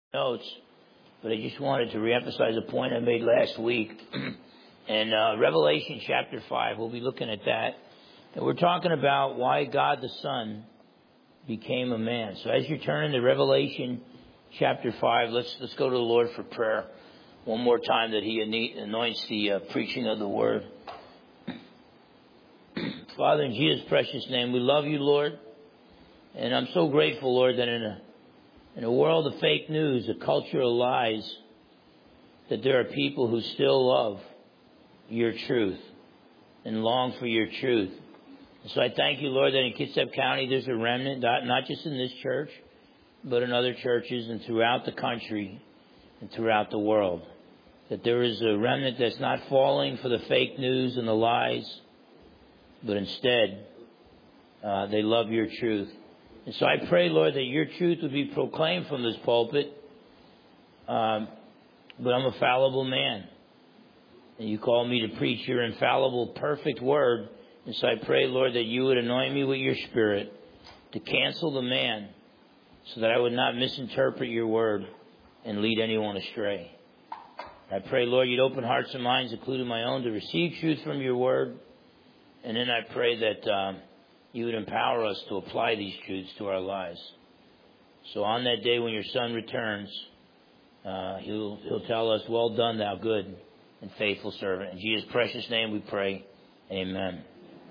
notes, but I just wanted to reemphasize a point I made last week. In Revelation chapter 5, we'll be looking at that. And we're talking about why God the Son became a man. So as you turn to Revelation chapter 5, let's go to the Lord for prayer one more time, that He anoints the preaching of the Word. Father, in Jesus' precious name, we love You, Lord. And I'm so grateful, Lord, that in a world of fake news, a culture of lies, that there are people who still love Your truth and long for Your truth. And so I thank You, Lord, that in Kitsap County there's a remnant, not just in this church, but in other churches and throughout the country and throughout the world. That there is a remnant that's not falling for the fake news and the lies, but instead they love Your truth. And so I pray, Lord, that Your truth would be proclaimed from this pulpit. But I'm a fallible man. And You call me to preach Your infallible, perfect word. And so I pray, Lord, that You would anoint me with Your Spirit to cancel the man, so that I would not misinterpret Your word and lead anyone astray. I pray, Lord, You'd open hearts and minds, including my own, to receive truth from Your word. And then I pray that You would empower us to apply these truths to our lives. So on that day when Your Son returns, He'll tell us, "Well done, thou good and faithful servant." In Jesus' precious name we pray. Amen.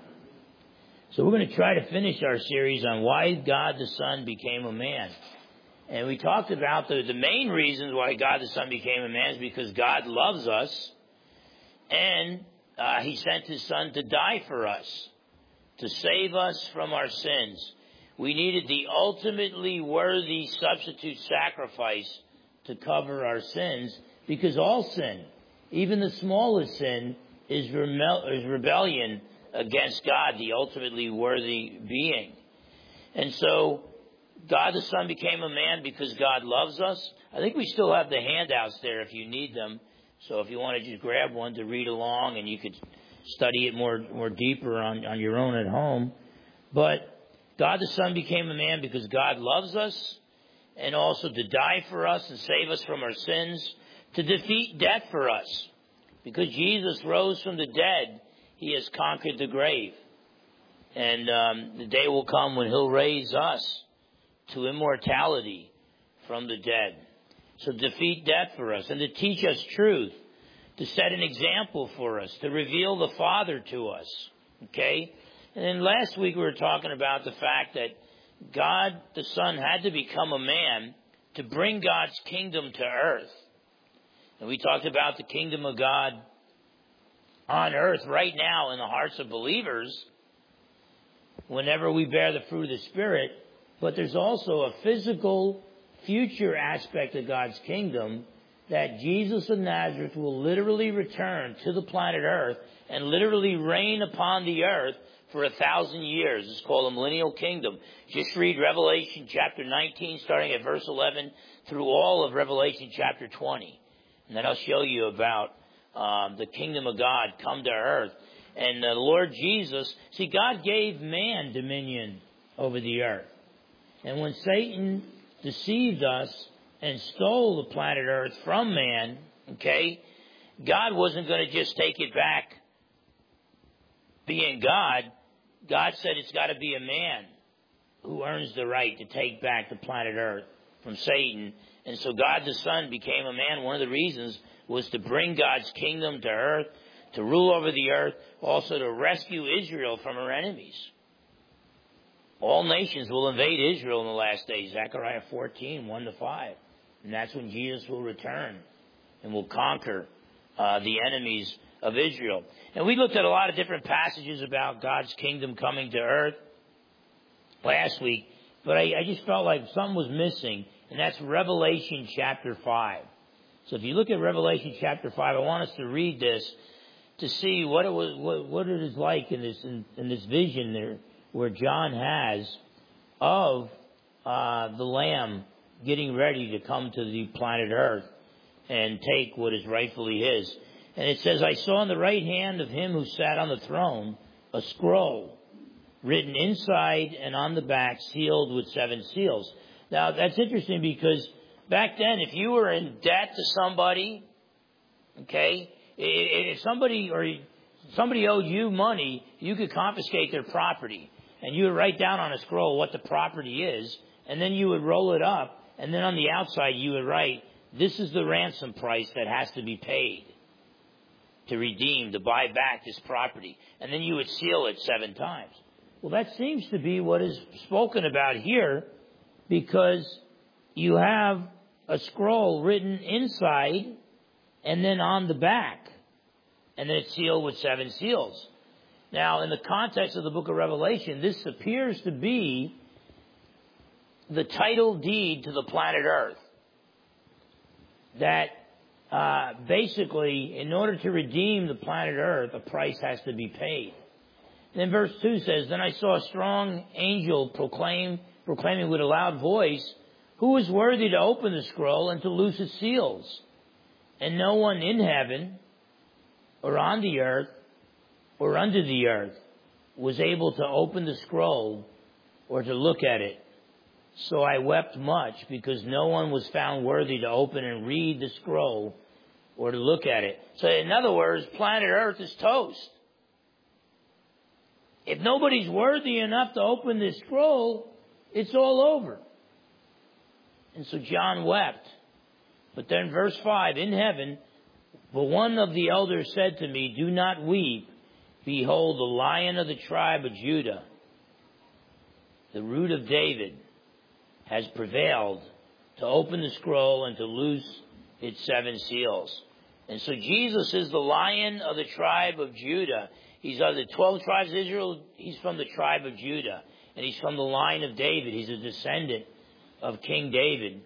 So we're going to try to finish our series on why God the Son became a man. And we talked about the main reasons why God the Son became a man is because God loves us, and He sent His Son to die for us, to save us from our sins. We needed the ultimately worthy substitute sacrifice to cover our sins, because all sin, even the smallest sin, is rebellion against God, the ultimately worthy being. And so God the Son became a man because God loves us. I think we still have the handouts there if you need them. So if you want to just grab one to read along, and you could study it more deeper on your own at home. But God the Son became a man because God loves us, and also to die for us and save us from our sins, to defeat death for us. Because Jesus rose from the dead, He has conquered the grave. And the day will come when He'll raise us to immortality from the dead. So defeat death for us, and to teach us truth, to set an example for us, to reveal the Father to us. Okay? And then last week we were talking about the fact that God the Son had to become a man to bring God's kingdom to earth. And we talked about the kingdom of God on earth right now in the hearts of believers whenever we bear the fruit of the Spirit. But there's also a physical future aspect of God's kingdom, that Jesus of Nazareth will literally return to the planet Earth and literally reign upon the earth for 1,000 years. It's called a millennial kingdom. Just read Revelation chapter 19, starting at verse 11, through all of Revelation chapter 20. And then I'll show you about the kingdom of God come to earth. And the Lord Jesus, see, God gave man dominion over the earth. And when Satan deceived us and stole the planet Earth from man, okay, God wasn't going to just take it back being God. God said it's got to be a man who earns the right to take back the planet Earth from Satan. And so God the Son became a man. One of the reasons was to bring God's kingdom to earth, to rule over the earth, also to rescue Israel from her enemies. All nations will invade Israel in the last days. Zechariah 14, 1-5. And that's when Jesus will return and will conquer the enemies of Israel. And we looked at a lot of different passages about God's kingdom coming to earth last week. But I just felt like something was missing. And that's Revelation chapter 5. So if you look at Revelation chapter 5, I want us to read this to see what it is like in this vision there, where John has of the Lamb getting ready to come to the planet Earth and take what is rightfully His. And it says, "I saw in the right hand of Him who sat on the throne a scroll written inside and on the back, sealed with 7 seals." Now, that's interesting because Back then, if you were in debt to somebody, okay, if somebody owed you money, you could confiscate their property. And you would write down on a scroll what the property is, and then you would roll it up, and then on the outside you would write, this is the ransom price that has to be paid to redeem, to buy back this property. And then you would seal it 7 times. Well, that seems to be what is spoken about here, because you have a scroll written inside and then on the back. And then it's sealed with 7 seals. Now, in the context of the book of Revelation, this appears to be the title deed to the planet Earth. That basically, in order to redeem the planet Earth, a price has to be paid. Then verse 2 says, Then I saw a strong angel proclaiming with a loud voice, Who is worthy to open the scroll and to loose its seals? And no one in heaven, or on the earth, or under the earth, was able to open the scroll or to look at it. So I wept much, because no one was found worthy to open and read the scroll or to look at it. So in other words, planet Earth is toast. If nobody's worthy enough to open this scroll, it's all over. And so John wept. But then verse 5, in heaven, but one of the elders said to me, Do not weep. Behold, the Lion of the tribe of Judah, the Root of David, has prevailed to open the scroll and to loose its 7 seals. And so Jesus is the Lion of the tribe of Judah. He's of the 12 tribes of Israel. He's from the tribe of Judah. And he's from the line of David. He's a descendant of King David.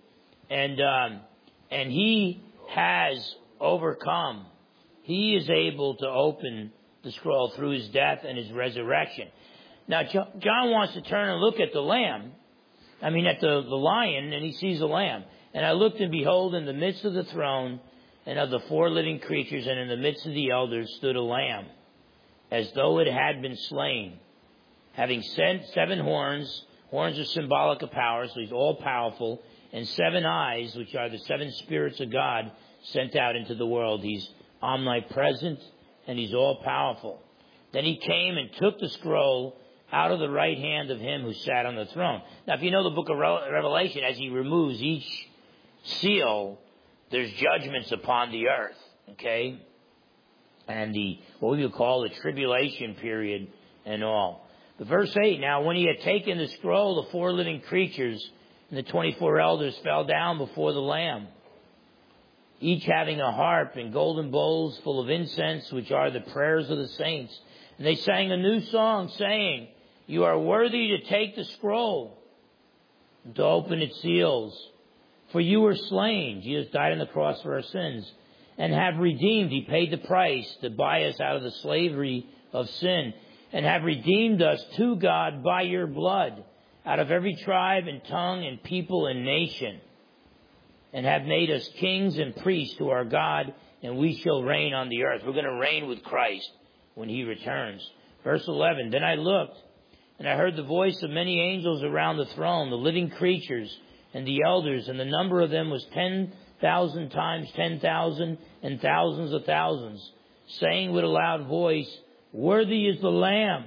And he has overcome. He is able to open the scroll through his death and his resurrection. Now, John wants to turn and look at the lamb. At the lion, and he sees a lamb. And I looked, and behold, in the midst of the throne and of the 4 living creatures, and in the midst of the elders, stood a lamb, as though it had been slain, having 7 horns. Horns are symbolic of power, so he's all-powerful, and 7 eyes, which are the 7 spirits of God sent out into the world. He's omnipresent, and he's all-powerful. Then he came and took the scroll out of the right hand of him who sat on the throne. Now, if you know the book of Revelation, as he removes each seal, there's judgments upon the earth, okay? And what we would call the tribulation period and all. But verse 8, now when he had taken the scroll, the 4 living creatures and the 24 elders fell down before the Lamb, each having a harp and golden bowls full of incense, which are the prayers of the saints. And they sang a new song, saying, You are worthy to take the scroll and to open its seals. For you were slain. Jesus died on the cross for our sins. And have redeemed. He paid the price to buy us out of the slavery of sin. And have redeemed us to God by your blood, out of every tribe and tongue and people and nation. And have made us kings and priests to our God, and we shall reign on the earth. We're going to reign with Christ when he returns. Verse 11, Then I looked, and I heard the voice of many angels around the throne, the living creatures and the elders, and the number of them was 10,000 times 10,000 and thousands of thousands, saying with a loud voice, Worthy is the Lamb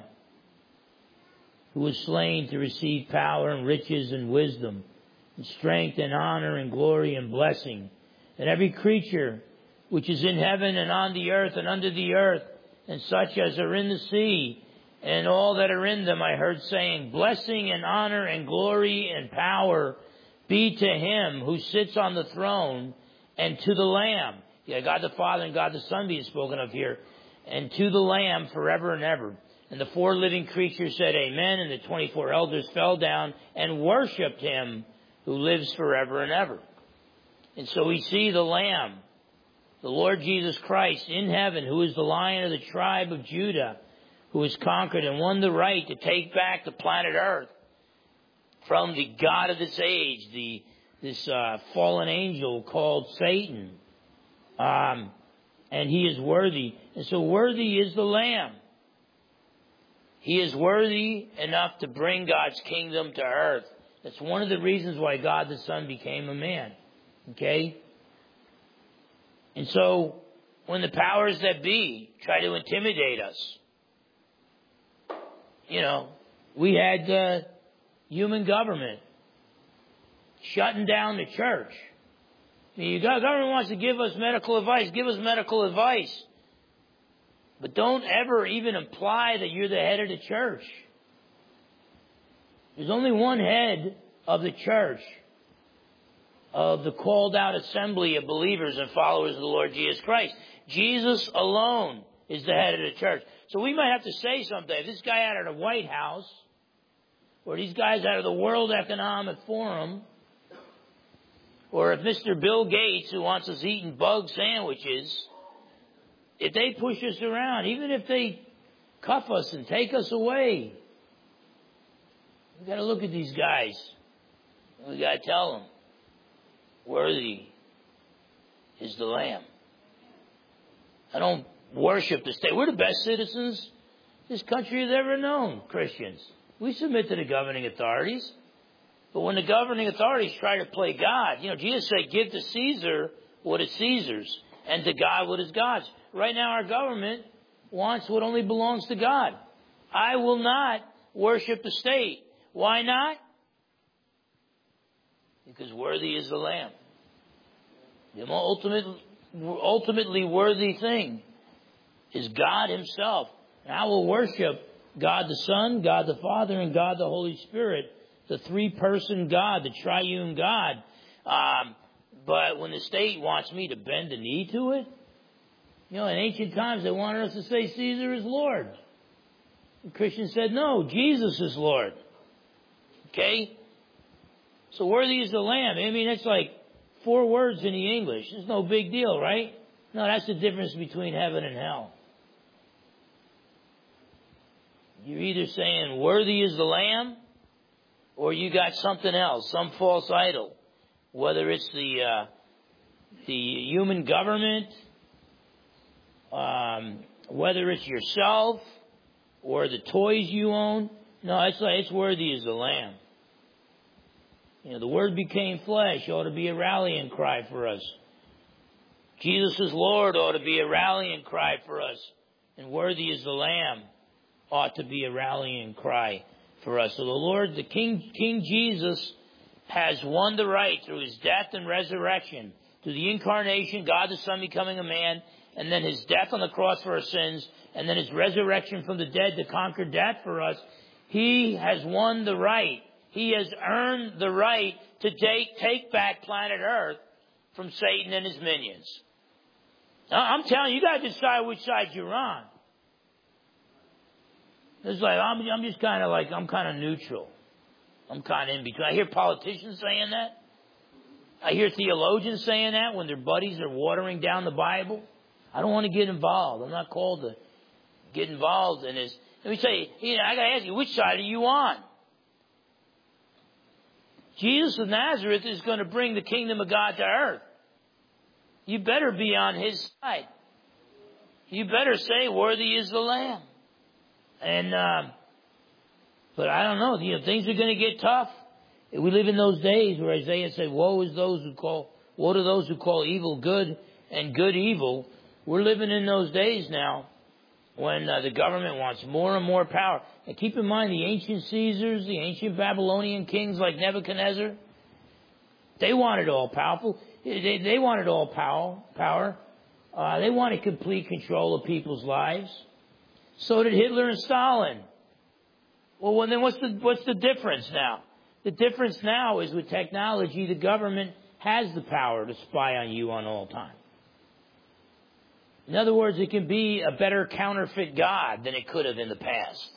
who was slain to receive power and riches and wisdom and strength and honor and glory and blessing. And every creature which is in heaven and on the earth and under the earth, and such as are in the sea, and all that are in them, I heard saying, Blessing and honor and glory and power be to him who sits on the throne and to the Lamb. Yeah, God the Father and God the Son being spoken of here. And to the Lamb forever and ever. And the 4 living creatures said, Amen. And the 24 elders fell down and worshipped him who lives forever and ever. And so we see the Lamb, the Lord Jesus Christ in heaven, who is the Lion of the tribe of Judah, who has conquered and won the right to take back the planet Earth from the god of this age, this fallen angel called Satan. And he is worthy. And so worthy is the Lamb. He is worthy enough to bring God's kingdom to earth. That's one of the reasons why God the Son became a man. Okay? And so, when the powers that be try to intimidate us, we had human government shutting down the church. The government wants to give us medical advice. Give us medical advice. But don't ever even imply that you're the head of the church. There's only one head of the church, of the called out assembly of believers and followers of the Lord Jesus Christ. Jesus alone is the head of the church. So we might have to say something. If this guy out of the White House, or these guys out of the World Economic Forum, or if Mr. Bill Gates, who wants us eating bug sandwiches, if they push us around, even if they cuff us and take us away, we've got to look at these guys. We've got to tell them, worthy is the Lamb. I don't worship the state. We're the best citizens this country has ever known, Christians. We submit to the governing authorities. But when the governing authorities try to play God, Jesus said, give to Caesar what is Caesar's and to God what is God's. Right now our government wants what only belongs to God. I will not worship the state. Why not? Because worthy is the Lamb. The ultimately worthy thing is God Himself. And I will worship God the Son, God the Father, and God the Holy Spirit, the three-person God, the triune God. But when the state wants me to bend the knee to it, in ancient times they wanted us to say Caesar is Lord. The Christians said, no, Jesus is Lord. Okay? So worthy is the Lamb. I mean, that's like 4 words in the English. It's no big deal, right? No, that's the difference between heaven and hell. You're either saying worthy is the Lamb, or you got something else, some false idol. Whether it's the human government, whether it's yourself, or the toys you own. No, it's worthy is the Lamb. The Word became flesh ought to be a rallying cry for us. Jesus is Lord ought to be a rallying cry for us. And worthy is the Lamb ought to be a rallying cry for us. So the Lord, the King Jesus, has won the right through His death and resurrection, through the incarnation, God the Son becoming a man, and then His death on the cross for our sins, and then His resurrection from the dead to conquer death for us. He has won the right. He has earned the right to take back planet Earth from Satan and his minions. Now, I'm telling you, you got to decide which side you're on. It's like, I'm just kind of like, I'm kind of neutral. I'm kind of in between. I hear politicians saying that. I hear theologians saying that when their buddies are watering down the Bible. I don't want to get involved. I'm not called to get involved in this. Let me tell you, I got to ask you, which side are you on? Jesus of Nazareth is going to bring the kingdom of God to earth. You better be on His side. You better say, worthy is the Lamb. And, but I don't know, things are going to get tough. We live in those days where Isaiah said, woe to those who call evil good and good evil. We're living in those days now when the government wants more and more power. And keep in mind, the ancient Caesars, the ancient Babylonian kings like Nebuchadnezzar, they wanted all powerful. They wanted all power. They wanted complete control of people's lives. So did Hitler and Stalin. Well, then what's the difference now? The difference now is with technology, the government has the power to spy on you on all time. In other words, it can be a better counterfeit God than it could have in the past.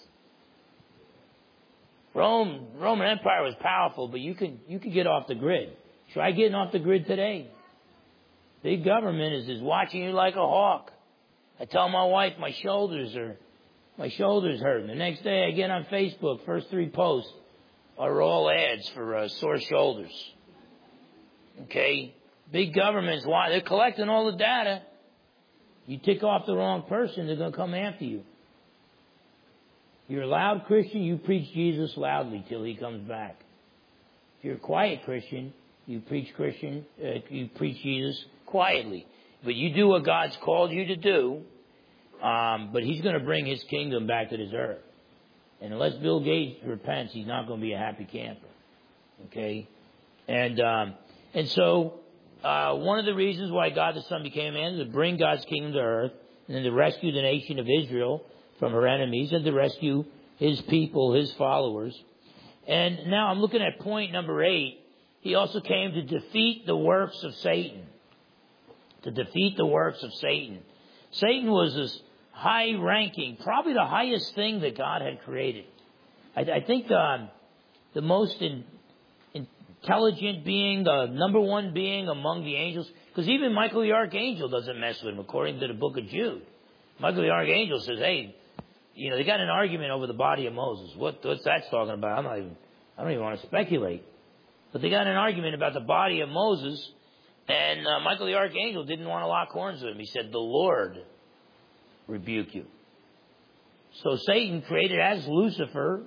Roman Empire was powerful, but you could get off the grid. Try getting off the grid today. Big government is watching you like a hawk. I tell my wife my shoulders hurt. The next day I get on Facebook, first 3 posts are all ads for sore shoulders. Okay? Big governments, they're collecting all the data. You tick off the wrong person, they're going to come after you. You're a loud Christian, you preach Jesus loudly till He comes back. If you're a quiet Christian, You preach you preach Jesus quietly. But you do what God's called you to do. But he's going to bring his kingdom back to this earth. And unless Bill Gates repents, he's not going to be a happy camper. Okay? And so, one of the reasons why God the Son became a man is to bring God's kingdom to earth, and then to rescue the nation of Israel from her enemies, and to rescue his people, his followers. And now I'm looking at point number 8. He also came to defeat the works of Satan. To defeat the works of Satan. Satan was this high-ranking, probably the highest thing that God had created. I think the most intelligent being, the number one being among the angels, because even Michael the Archangel doesn't mess with him, according to the book of Jude. Michael the Archangel says, hey, they got an argument over the body of Moses. What's that talking about? I don't even want to speculate. But they got an argument about the body of Moses, and Michael the Archangel didn't want to lock horns with him. He said, the Lord rebuke you. So Satan, created as Lucifer,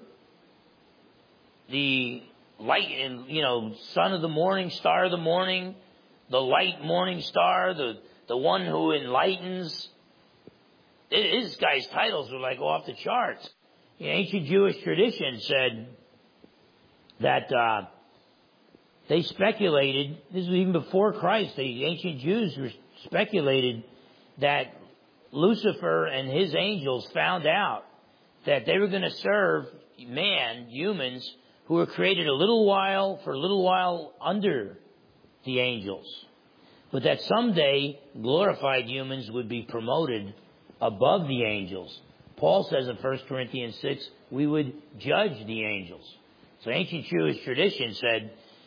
the light and, son of the morning, star of the morning, the light morning star, the one who enlightens. This guy's titles were like off the charts. The ancient Jewish tradition said that they speculated, this was even before Christ, the ancient Jews speculated that Lucifer and his angels found out that they were going to serve humans, who were created for a little while under the angels. But that someday glorified humans would be promoted above the angels. Paul says in 1 Corinthians 6, we would judge the angels. So ancient Jewish tradition said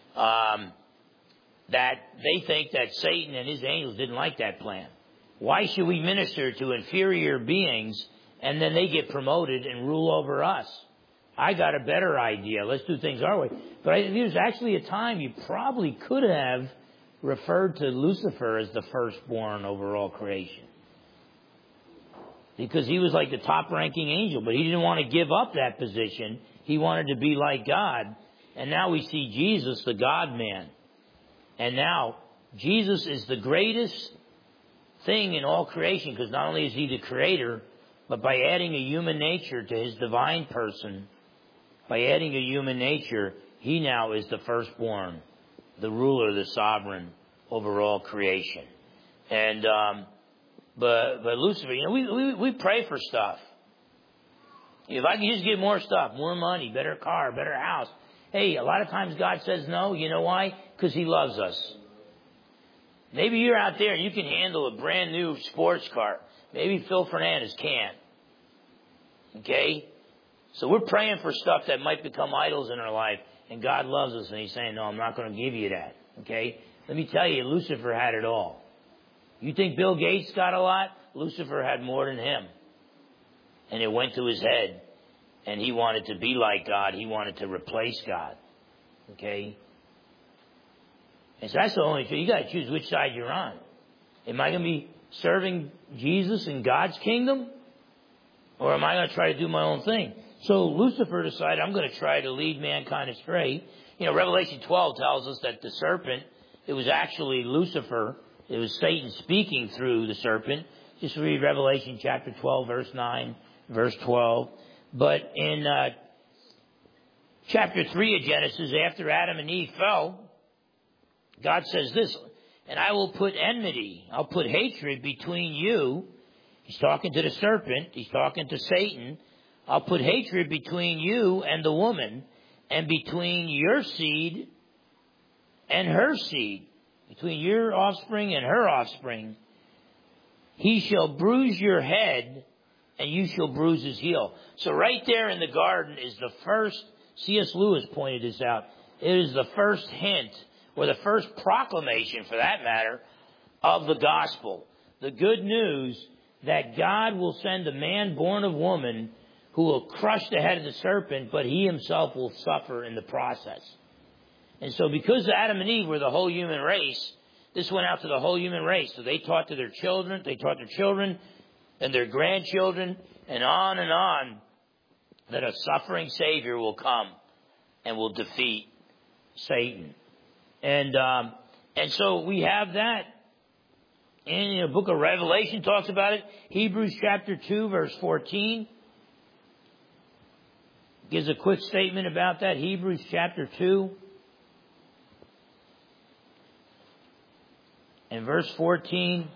that they think that Satan and his angels didn't like that plan. Why should we minister to inferior beings and then they get promoted and rule over us? I got a better idea. Let's do things our way. But there's actually a time you probably could have referred to Lucifer as the firstborn over all creation. Because he was like the top-ranking angel, but he didn't want to give up that position. He wanted to be like God. And now we see Jesus, the God-man. And now, Jesus is the greatest thing in all creation, because not only is he the creator, but by adding a human nature to his divine person, by adding a human nature, he now is the firstborn, the ruler, the sovereign over all creation. And, but Lucifer, we pray for stuff. If I can just get more stuff, more money, better car, better house. Hey, a lot of times God says no. You know why? Because he loves us. Maybe you're out there and you can handle a brand new sports car. Maybe Phil Fernandez can't. Okay? So we're praying for stuff that might become idols in our life, and God loves us, and he's saying, no, I'm not going to give you that. Okay? Let me tell you, Lucifer had it all. You think Bill Gates got a lot? Lucifer had more than him. And it went to his head. And he wanted to be like God. He wanted to replace God. Okay? And so that's the only thing. You got to choose which side you're on. Am I going to be serving Jesus in God's kingdom? Or am I going to try to do my own thing? So Lucifer decided, I'm going to try to lead mankind astray. Revelation 12 tells us that the serpent, it was actually Lucifer. It was Satan speaking through the serpent. Just read Revelation chapter 12, verse 9, verse 12. But in chapter 3 of Genesis, after Adam and Eve fell, God says this, and I will put enmity, I'll put hatred between you. He's talking to the serpent, he's talking to Satan. I'll put hatred between you and the woman, and between your seed and her seed, between your offspring and her offspring. He shall bruise your head, and you shall bruise his heel. So right there in the garden is the first, C.S. Lewis pointed this out, it is the first hint, or the first proclamation for that matter, of the gospel. The good news that God will send a man born of woman who will crush the head of the serpent, but he himself will suffer in the process. And so because Adam and Eve were the whole human race, this went out to the whole human race. So they taught to their children, and their grandchildren, and on, that a suffering Savior will come and will defeat Satan. And so we have that. And the book of Revelation talks about it. Hebrews chapter 2, verse 14 gives a quick statement about that. Hebrews chapter 2 and verse 14.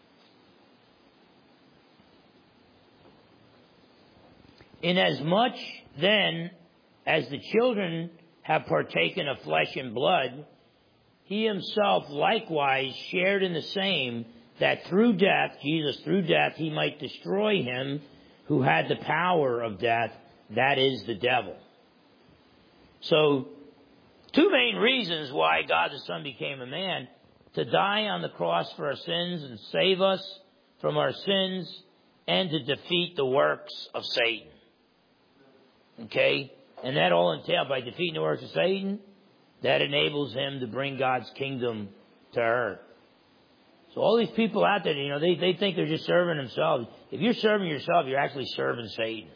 Inasmuch then as the children have partaken of flesh and blood, he himself likewise shared in the same, that through death, Jesus through death, he might destroy him who had the power of death, that is the devil. So, two main reasons why God the Son became a man: to die on the cross for our sins and save us from our sins, and to defeat the works of Satan. Okay? And that all entailed by defeating the works of Satan, that enables him to bring God's kingdom to earth. So all these people out there, they think they're just serving themselves. If you're serving yourself, you're actually serving Satan.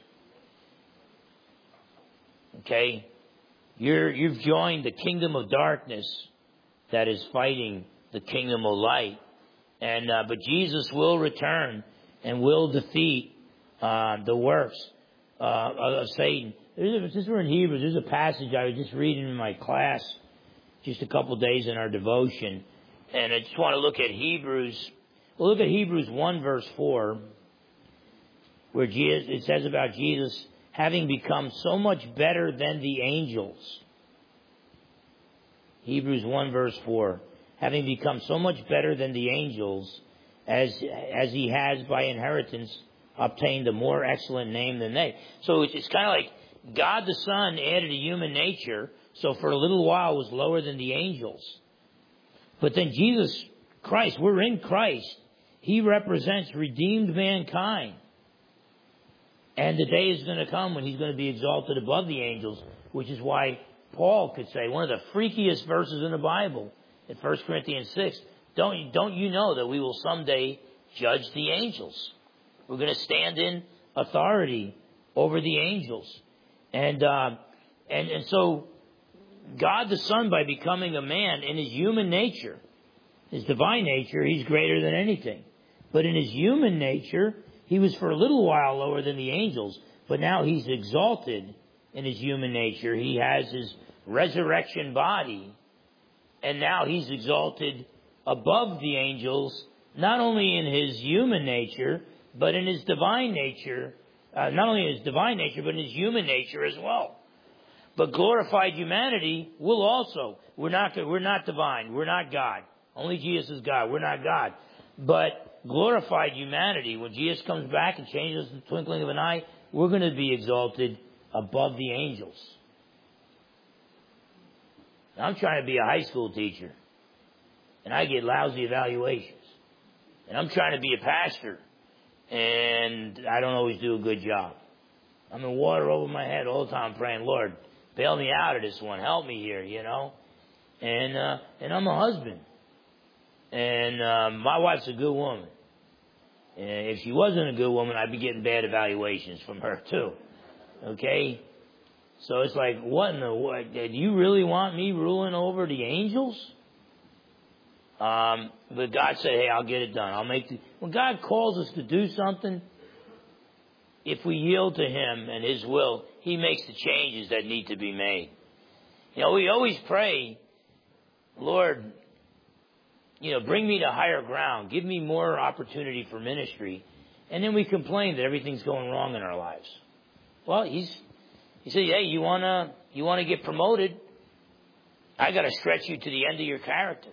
Okay? You've joined the kingdom of darkness that is fighting the kingdom of light. But Jesus will return and will defeat the works of Satan. Since we're in Hebrews, there's a passage I was just reading in my class just a couple days in our devotion. And I just want to look at Hebrews. We'll look at Hebrews 1 verse 4, where it says about Jesus having become so much better than the angels. Hebrews 1 verse 4. Having become so much better than the angels, as he has by inheritance obtained a more excellent name than they. So it's kind of like God the Son added a human nature, so for a little while was lower than the angels. But then Jesus Christ, we're in Christ. He represents redeemed mankind. And the day is going to come when he's going to be exalted above the angels, which is why Paul could say, one of the freakiest verses in the Bible, in 1 Corinthians 6, don't you know that we will someday judge the angels? We're going to stand in authority over the angels. And so God the Son, by becoming a man in his human nature, his divine nature, he's greater than anything. But in his human nature, he was for a little while lower than the angels, but now he's exalted in his human nature. He has his resurrection body, and now he's exalted above the angels, not only in his human nature, but in his divine nature. Not only in his divine nature, but in his human nature as well. But glorified humanity will also. We're not divine. We're not God. Only Jesus is God. We're not God. But glorified humanity, when Jesus comes back and changes the twinkling of an eye, we're going to be exalted above the angels. Now, I'm trying to be a high school teacher, and I get lousy evaluations. And I'm trying to be a pastor, and I don't always do a good job. I'm in water over my head all the time praying, Lord, bail me out of this one. Help me here, And I'm a husband. And my wife's a good woman. And if she wasn't a good woman, I'd be getting bad evaluations from her too. Okay? So it's like, do you really want me ruling over the angels? But God said, hey, I'll get it done. When God calls us to do something, if we yield to him and his will, he makes the changes that need to be made. We always pray, Lord, bring me to higher ground. Give me more opportunity for ministry. And then we complain that everything's going wrong in our lives. Well, he said, hey, you want to get promoted? I got to stretch you to the end of your character,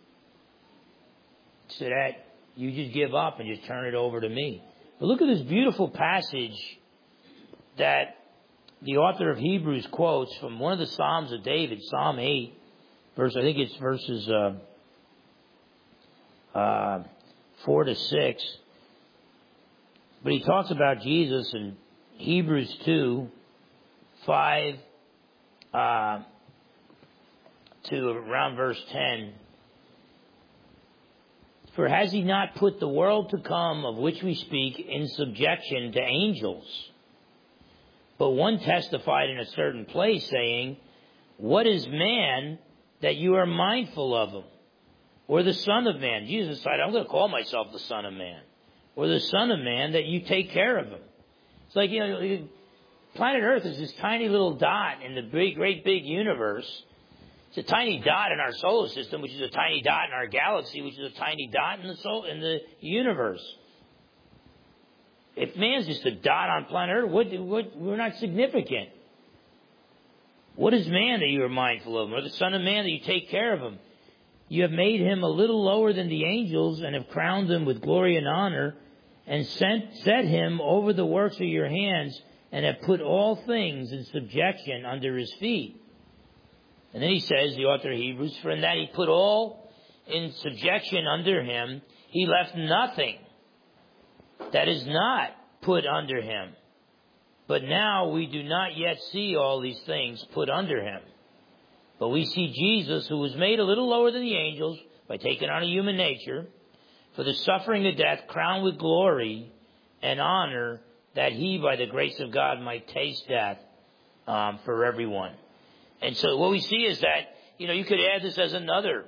so that you just give up and just turn it over to me. But look at this beautiful passage that the author of Hebrews quotes from one of the Psalms of David, Psalm 8, verses 4 to 6. But he talks about Jesus in Hebrews 2, 5 to around verse 10. For has he not put the world to come, of which we speak, in subjection to angels? But one testified in a certain place, saying, what is man that you are mindful of him. Or the Son of Man. Jesus decided, I'm going to call myself the Son of Man. Or the Son of Man, that you take care of him. It's like, planet Earth is this tiny little dot in the great big universe. It's a tiny dot in our solar system, which is a tiny dot in our galaxy, which is a tiny dot in the universe. If man's just a dot on planet Earth, we're not significant. What is man that you are mindful of him? Or the Son of Man that you take care of him? You have made him a little lower than the angels and have crowned him with glory and honor and set him over the works of your hands and have put all things in subjection under his feet. And then he says, the author of Hebrews, for in that he put all in subjection under him, he left nothing that is not put under him. But now we do not yet see all these things put under him. But we see Jesus, who was made a little lower than the angels by taking on a human nature, for the suffering of death, crowned with glory and honor, that he, by the grace of God, might taste death for everyone. And so what we see is that, you could add this as another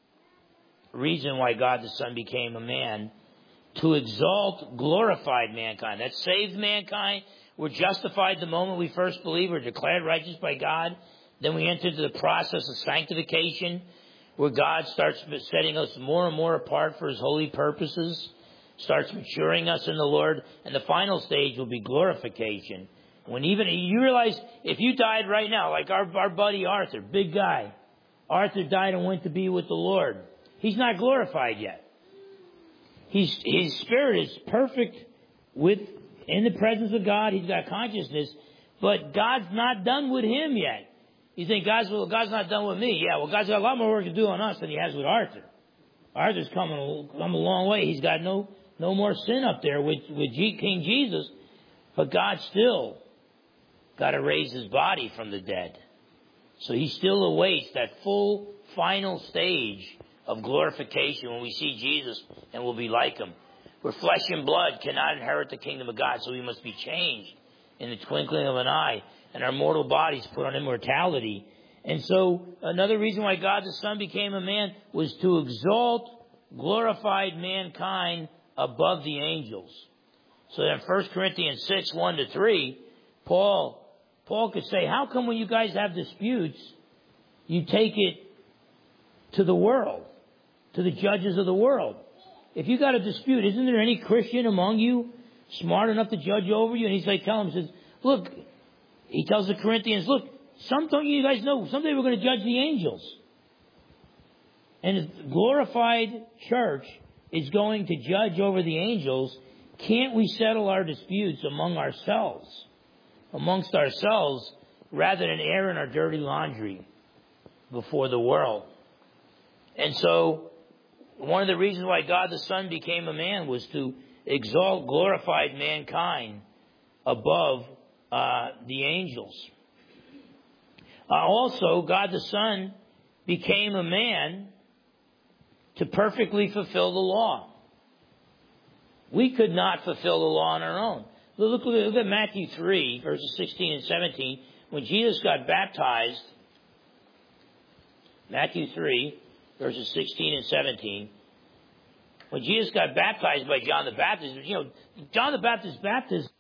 reason why God the Son became a man, to exalt glorified mankind. That saved mankind. We're justified the moment we first believe. We're declared righteous by God. Then we enter into the process of sanctification, where God starts setting us more and more apart for his holy purposes, starts maturing us in the Lord, and the final stage will be glorification. When even you realize, if you died right now, like our buddy Arthur, big guy, Arthur died and went to be with the Lord. He's not glorified yet. His spirit is perfect in the presence of God. He's got consciousness, but God's not done with him yet. You think God's not done with me. Yeah, well, God's got a lot more work to do on us than he has with Arthur. Arthur's come a long way. He's got no more sin up there with King Jesus. But God still got to raise his body from the dead. So he still awaits that full final stage of glorification when we see Jesus and we'll be like him. Where flesh and blood cannot inherit the kingdom of God, so we must be changed in the twinkling of an eye, and our mortal bodies put on immortality. And so another reason why God the Son became a man was to exalt glorified mankind above the angels. So in 1 Corinthians 6, 1-3, Paul could say, how come when you guys have disputes, you take it to the world, to the judges of the world? If you got a dispute, isn't there any Christian among you smart enough to judge over you? And he's like, he tells the Corinthians, look, don't you guys know, someday we're going to judge the angels. And the glorified church is going to judge over the angels. Can't we settle our disputes amongst ourselves, rather than airing our dirty laundry before the world? And so, one of the reasons why God the Son became a man was to exalt glorified mankind above the angels. Also, God the Son became a man to perfectly fulfill the law. We could not fulfill the law on our own. Look at Matthew 3, verses 16 and 17. When Jesus got baptized, Matthew 3, verses 16 and 17, when Jesus got baptized by John the Baptist, John the Baptist's baptism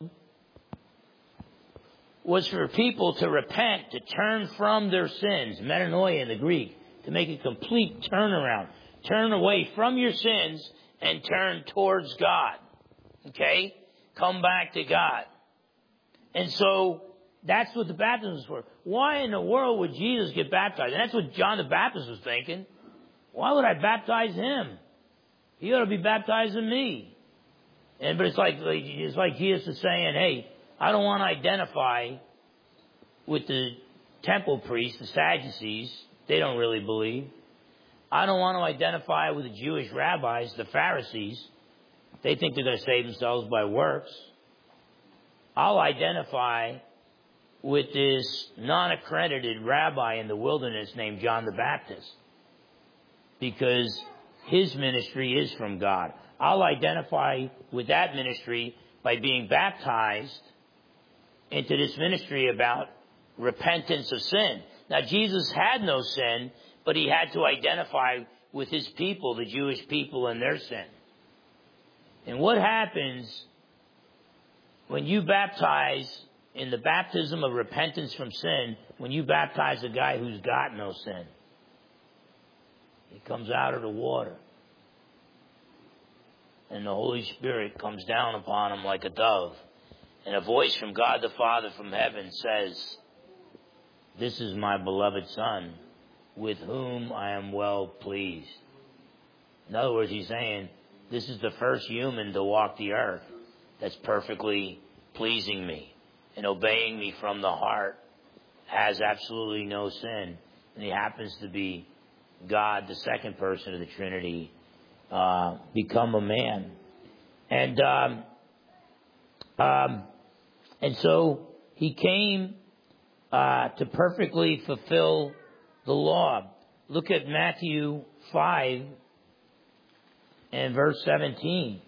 was for people to repent, to turn from their sins, metanoia in the Greek, to make a complete turnaround. Turn away from your sins and turn towards God. Okay? Come back to God. And so, that's what the baptism was for. Why in the world would Jesus get baptized? And that's what John the Baptist was thinking. Why would I baptize him? He ought to be baptizing me. But it's like Jesus is saying, hey, I don't want to identify with the temple priests, the Sadducees. They don't really believe. I don't want to identify with the Jewish rabbis, the Pharisees. They think they're going to save themselves by works. I'll identify with this non-accredited rabbi in the wilderness named John the Baptist, because his ministry is from God. I'll identify with that ministry by being baptized into this ministry about repentance of sin. Now, Jesus had no sin, but he had to identify with his people, the Jewish people, and their sin. And what happens when you baptize in the baptism of repentance from sin, when you baptize a guy who's got no sin? He comes out of the water, and the Holy Spirit comes down upon him like a dove. And a voice from God the Father from heaven says, "This is my beloved Son, with whom I am well pleased." In other words, he's saying, this is the first human to walk the earth that's perfectly pleasing me and obeying me from the heart, has absolutely no sin, and he happens to be God, the second person of the Trinity, become a man. And so he came to perfectly fulfill the law. Look at Matthew 5 and verse 17.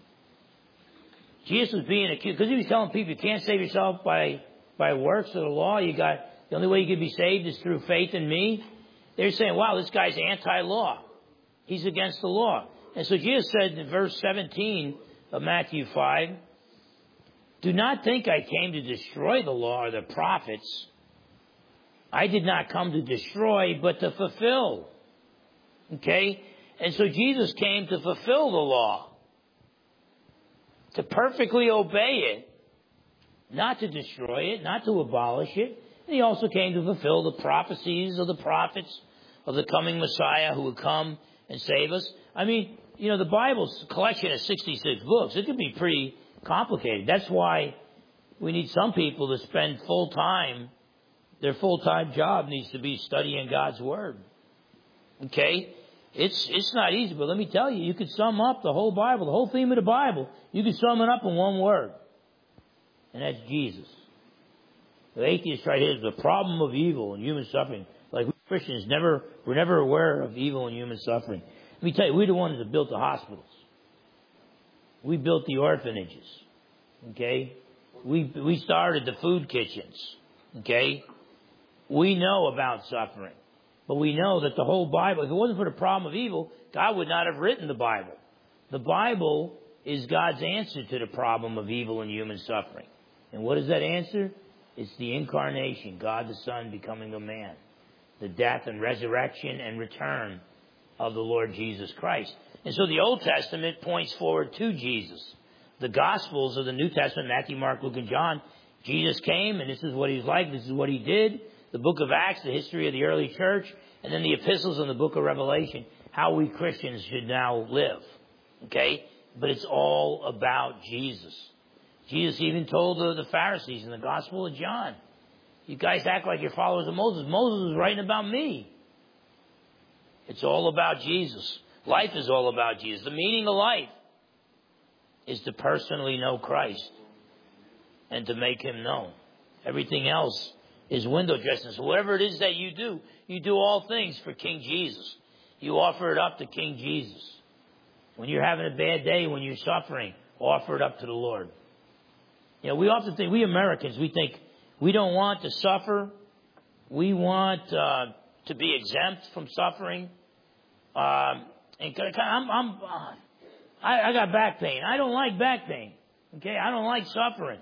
Jesus was being accused because he was telling people you can't save yourself by works of the law. The only way you can be saved is through faith in me. They're saying, wow, this guy's anti-law. He's against the law. And so Jesus said in verse 17 of Matthew 5, "Do not think I came to destroy the law or the prophets. I did not come to destroy, but to fulfill." Okay? And so Jesus came to fulfill the law, to perfectly obey it, not to destroy it, not to abolish it. And he also came to fulfill the prophecies of the prophets of the coming Messiah who would come and save us. I mean, the Bible's collection of 66 books. It can be pretty complicated. That's why we need some people to spend their full-time job needs to be studying God's Word. Okay? It's not easy, but let me tell you, you could sum up the whole Bible, the whole theme of the Bible, you could sum it up in one word. And that's Jesus. The atheists try to hit the problem of evil and human suffering. Like we Christians we're never aware of evil and human suffering. Let me tell you, we're the ones that built the hospitals. We built the orphanages. Okay? We started the food kitchens. Okay? We know about suffering. But we know that the whole Bible, if it wasn't for the problem of evil, God would not have written the Bible. The Bible is God's answer to the problem of evil and human suffering. And what is that answer? It's the incarnation, God the Son becoming a man. The death and resurrection and return of the Lord Jesus Christ. And so the Old Testament points forward to Jesus. The Gospels of the New Testament, Matthew, Mark, Luke, and John, Jesus came and this is what he was like, this is what he did. The book of Acts, the history of the early church, and then the epistles in the book of Revelation, how we Christians should now live. Okay? But it's all about Jesus. Jesus even told the Pharisees in the Gospel of John, you guys act like you're followers of Moses. Moses was writing about me. It's all about Jesus. Life is all about Jesus. The meaning of life is to personally know Christ and to make him known. Everything else is window dressing. So whatever it is that you do all things for King Jesus. You offer it up to King Jesus. When you're having a bad day, when you're suffering, offer it up to the Lord. We often think, we Americans, we think we don't want to suffer. We want to be exempt from suffering. I got back pain. I don't like back pain. Okay, I don't like suffering.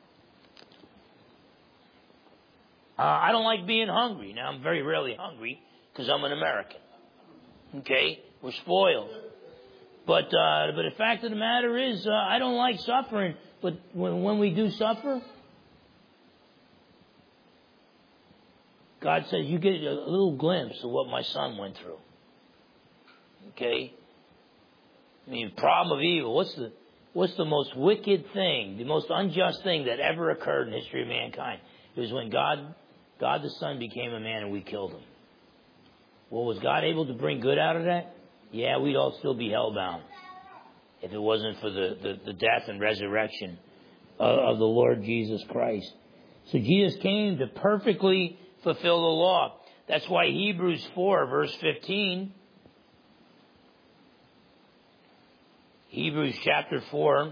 I don't like being hungry. Now, I'm very rarely hungry because I'm an American. Okay, we're spoiled. But the fact of the matter is, I don't like suffering. But when we do suffer, God says, you get a little glimpse of what my son went through. Okay? I mean, problem of evil. What's the most wicked thing, the most unjust thing that ever occurred in the history of mankind? It was when God the Son became a man and we killed him. Well, was God able to bring good out of that? Yeah, we'd all still be hellbound if it wasn't for the death and resurrection of the Lord Jesus Christ. So Jesus came to perfectly fulfill the law. That's why Hebrews 4, verse 15, Hebrews chapter 4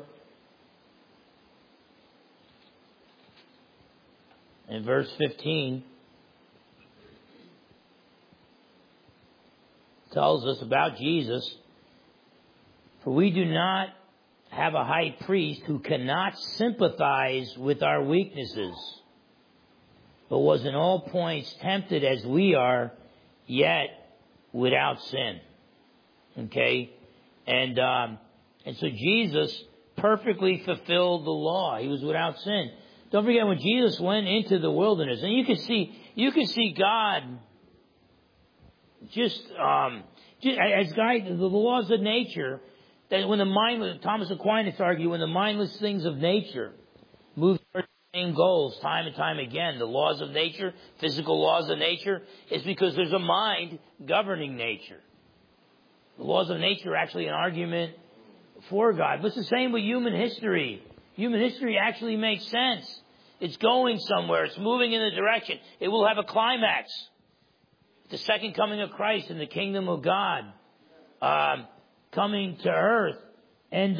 and verse 15, tells us about Jesus, for we do not have a high priest who cannot sympathize with our weaknesses, but was in all points tempted as we are, yet without sin. Okay? And so Jesus perfectly fulfilled the law. He was without sin. Don't forget when Jesus went into the wilderness, and you can see God just as God, the laws of nature, that when the mindless, Thomas Aquinas argued, when the mindless things of nature move towards the same goals time and time again, the laws of nature, physical laws of nature, is because there's a mind governing nature. The laws of nature are actually an argument for God. But it's the same with human history. Human history actually makes sense. It's going somewhere. It's moving in a direction. It will have a climax. The second coming of Christ and the kingdom of God coming to earth. And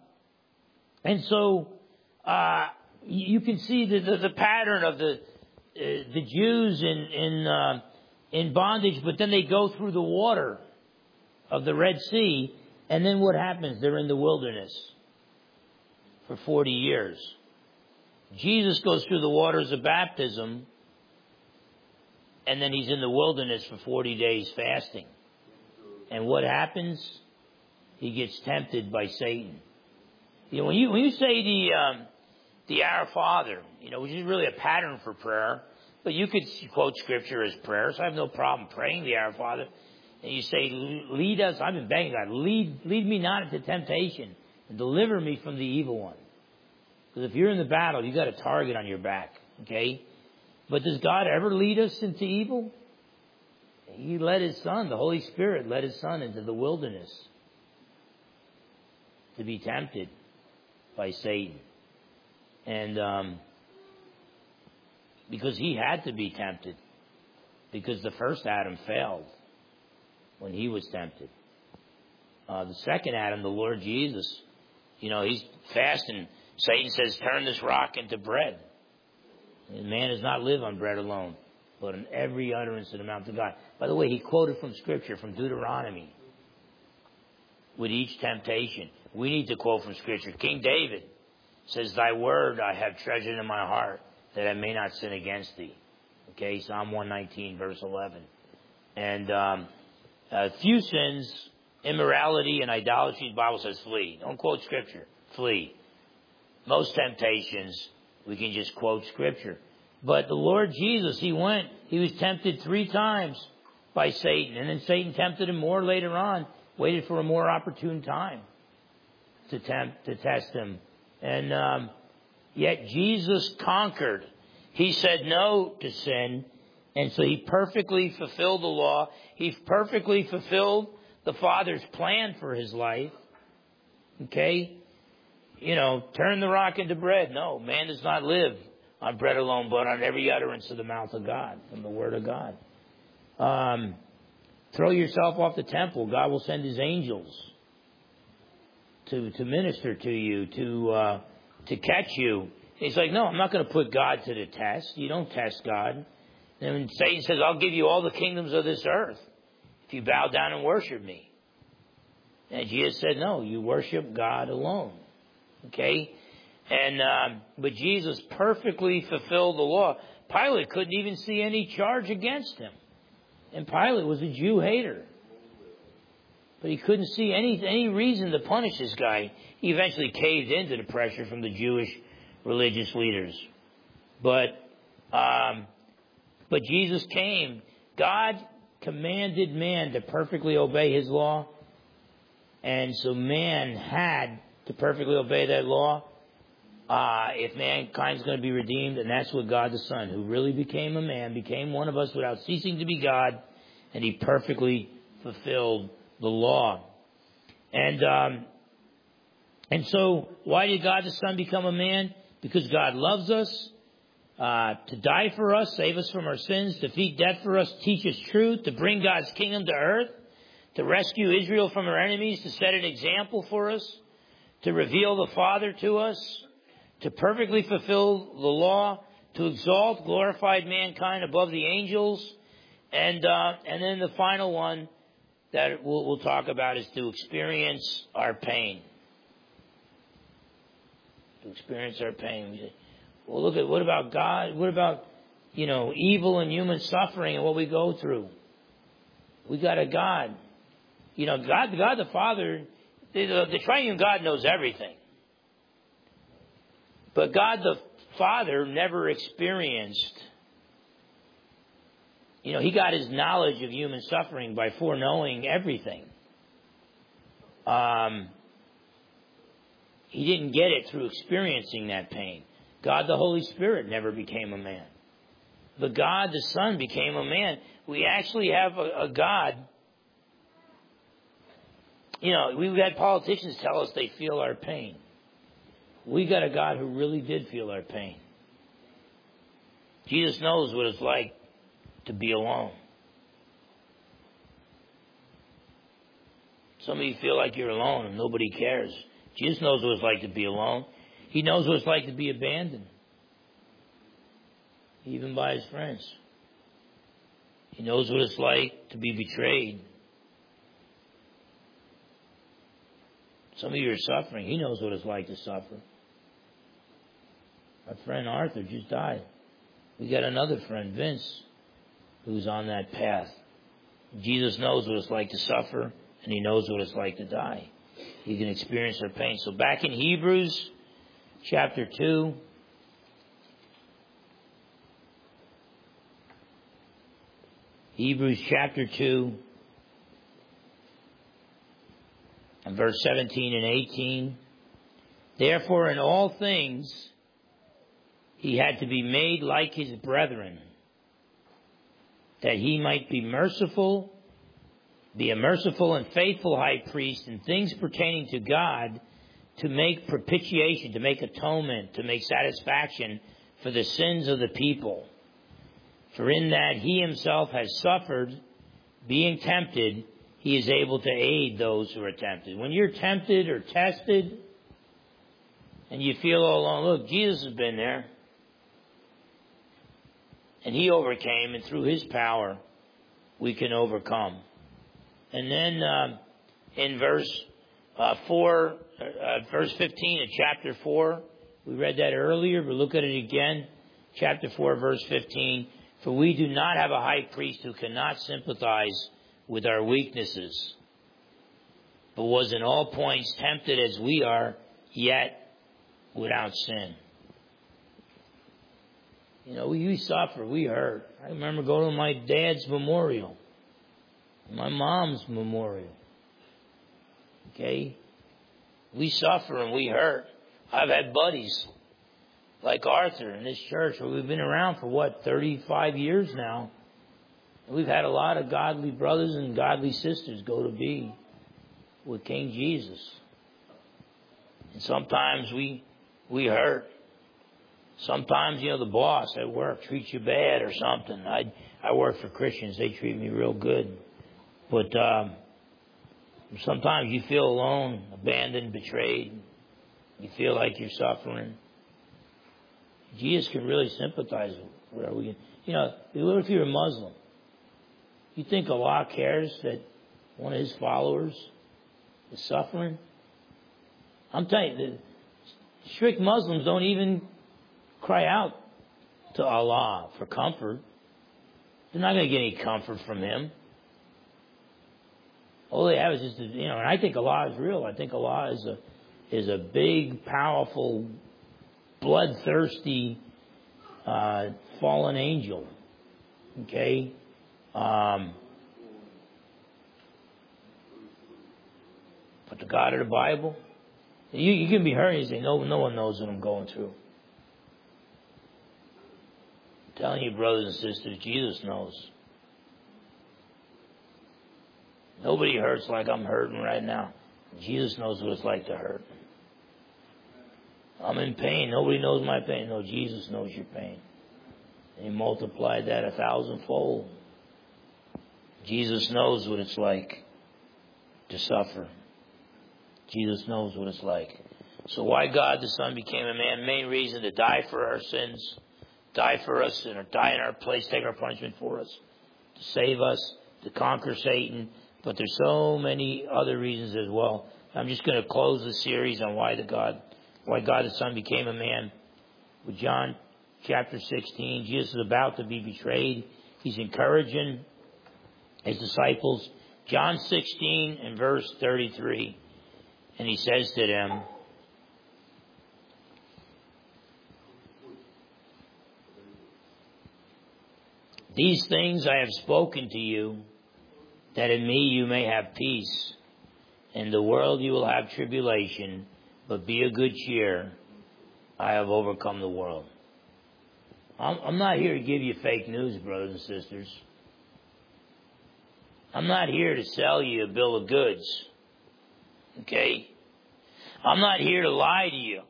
so you can see the pattern of the Jews in bondage, but then they go through the water of the Red Sea, and then what happens? They're in the wilderness for 40 years. Jesus goes through the waters of baptism, and then he's in the wilderness for 40 days fasting. And what happens? He gets tempted by Satan. You know, when you say the Our Father, you know, which is really a pattern for prayer, but you could quote Scripture as prayer, so I have no problem praying the Our Father. And you say, lead us, I've been begging God, lead me not into temptation and deliver me from the evil one. Because if you're in the battle, you got a target on your back, okay? But does God ever lead us into evil? He led his Son, the Holy Spirit led his Son into the wilderness to be tempted by Satan. And because he had to be tempted, because the first Adam failed when he was tempted. The second Adam, the Lord Jesus, you know, he's fasting. Satan says, turn this rock into bread. And man does not live on bread alone, but on every utterance of the mouth of God. By the way, he quoted from Scripture, from Deuteronomy, with each temptation. We need to quote from Scripture. King David says, thy word I have treasured in my heart, that I may not sin against thee. Okay, Psalm 119, verse 11. And few sins, immorality and idolatry, the Bible says flee. Don't quote Scripture. Flee. Most temptations, we can just quote Scripture. But the Lord Jesus, he was tempted 3 times by Satan. And then Satan tempted him more later on, waited for a more opportune time to test him. And yet Jesus conquered. He said no to sin. And so he perfectly fulfilled the law. He perfectly fulfilled the Father's plan for his life. Okay? You know, turn the rock into bread. No, man does not live on bread alone, but on every utterance of the mouth of God, from the Word of God. Throw yourself off the temple. God will send his angels to minister to you, to catch you. He's like, no, I'm not going to put God to the test. You don't test God. And when Satan says, I'll give you all the kingdoms of this earth if you bow down and worship me. And Jesus said, no, you worship God alone. Okay? And but Jesus perfectly fulfilled the law. Pilate couldn't even see any charge against him. And Pilate was a Jew hater. But he couldn't see any reason to punish this guy. He eventually caved into the pressure from the Jewish religious leaders. But Jesus came. God commanded man to perfectly obey his law. And so man had to perfectly obey that law. If mankind's going to be redeemed, and that's what God the Son, who really became a man, became one of us without ceasing to be God, and he perfectly fulfilled the law. And so why did God the Son become a man? Because God loves us, to die for us, save us from our sins, defeat death for us, teach us truth, to bring God's kingdom to earth, to rescue Israel from her enemies, to set an example for us, to reveal the Father to us, to perfectly fulfill the law, to exalt glorified mankind above the angels, and then the final one, that we'll talk about is to experience our pain. To experience our pain. We say, well, look at, what about God? What about, evil and human suffering and what we go through? We got a God. God the Father, the triune God knows everything. But God the Father never experienced, he got his knowledge of human suffering by foreknowing everything. He didn't get it through experiencing that pain. God the Holy Spirit never became a man. But God the Son became a man. We actually have a God. We've had politicians tell us they feel our pain. We got a God who really did feel our pain. Jesus knows what it's like to be alone. Some of you feel like you're alone and nobody cares. Jesus knows what it's like to be alone. He knows what it's like to be abandoned, even by his friends. He knows what it's like to be betrayed. Some of you are suffering. He knows what it's like to suffer. Our friend Arthur just died. We got another friend, Vince, who's on that path. Jesus knows what it's like to suffer, and he knows what it's like to die. He can experience our pain. So back in Hebrews chapter 2, Hebrews chapter 2, and verse 17 and 18. Therefore, in all things, he had to be made like his brethren, that he might be a merciful and faithful high priest in things pertaining to God, to make propitiation, to make atonement, to make satisfaction for the sins of the people. For in that he himself has suffered, being tempted, he is able to aid those who are tempted. When you're tempted or tested, and you feel all alone, look, Jesus has been there. And he overcame, and through his power, we can overcome. And then in verse 15 of chapter 4, we read that earlier, but look at it again. Chapter 4, verse 15. For we do not have a high priest who cannot sympathize with our weaknesses, but was in all points tempted as we are, yet without sin. We suffer, we hurt. I remember going to my dad's memorial, my mom's memorial. Okay? We suffer and we hurt. I've had buddies like Arthur in this church where we've been around for 35 years now. And we've had a lot of godly brothers and godly sisters go to be with King Jesus. And sometimes we hurt. Sometimes, the boss at work treats you bad or something. I work for Christians. They treat me real good. But sometimes you feel alone, abandoned, betrayed. You feel like you're suffering. Jesus can really sympathize with where we can. What if you're a Muslim? You think Allah cares that one of his followers is suffering? I'm telling you, the strict Muslims don't even cry out to Allah for comfort. They're not going to get any comfort from him. All they have is just, and I think Allah is real. I think Allah is a big, powerful, bloodthirsty, fallen angel. Okay? But the God of the Bible, you can be hurt and say, no one knows what I'm going through. I'm telling you, brothers and sisters, Jesus knows. Nobody hurts like I'm hurting right now. Jesus knows what it's like to hurt. I'm in pain. Nobody knows my pain. No, Jesus knows your pain. And he multiplied that 1,000-fold. Jesus knows what it's like to suffer. Jesus knows what it's like. So why God the Son became a man? Main reason, to die for our sins, die for us, and die in our place, take our punishment for us, to save us, to conquer Satan, But there's so many other reasons as well. I'm just going to close the series on why God the Son became a man with John chapter 16. Jesus is about to be betrayed. He's encouraging his disciples. John 16 and verse 33. And he says to them, "These things I have spoken to you, that in me you may have peace. In the world you will have tribulation, but be of good cheer. I have overcome the world." I'm not here to give you fake news, brothers and sisters. I'm not here to sell you a bill of goods. Okay? I'm not here to lie to you.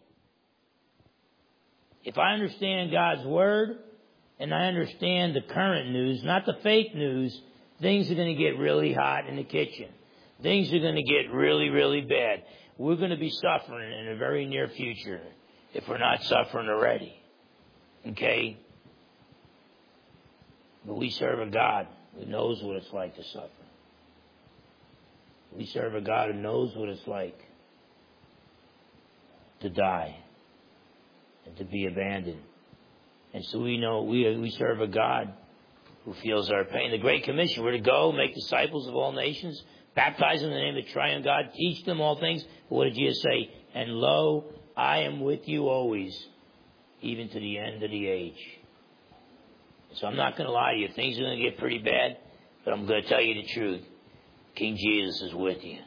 If I understand God's Word, and I understand the current news, not the fake news, things are going to get really hot in the kitchen. Things are going to get really, really bad. We're going to be suffering in the very near future if we're not suffering already. Okay? But we serve a God who knows what it's like to suffer. We serve a God who knows what it's like to die and to be abandoned. And so we know we serve a God who feels our pain. The Great Commission, we're to go, make disciples of all nations, baptize them in the name of the Triune God, teach them all things. But what did Jesus say? And lo, I am with you always, even to the end of the age. So I'm not going to lie to you. Things are going to get pretty bad, but I'm going to tell you the truth. King Jesus is with you.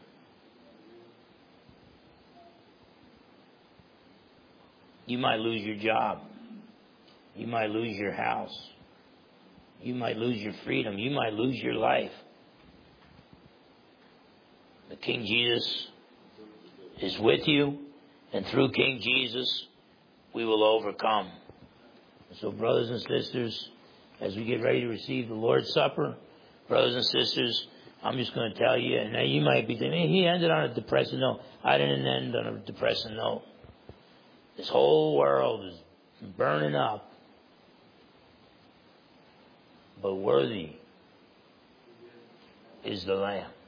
You might lose your job. You might lose your house. You might lose your freedom. You might lose your life. But King Jesus is with you, and through King Jesus, we will overcome. So, brothers and sisters, as we get ready to receive the Lord's Supper, brothers and sisters, I'm just going to tell you, and now you might be thinking, he ended on a depressing note. I didn't end on a depressing note. This whole world is burning up. But worthy is the Lamb.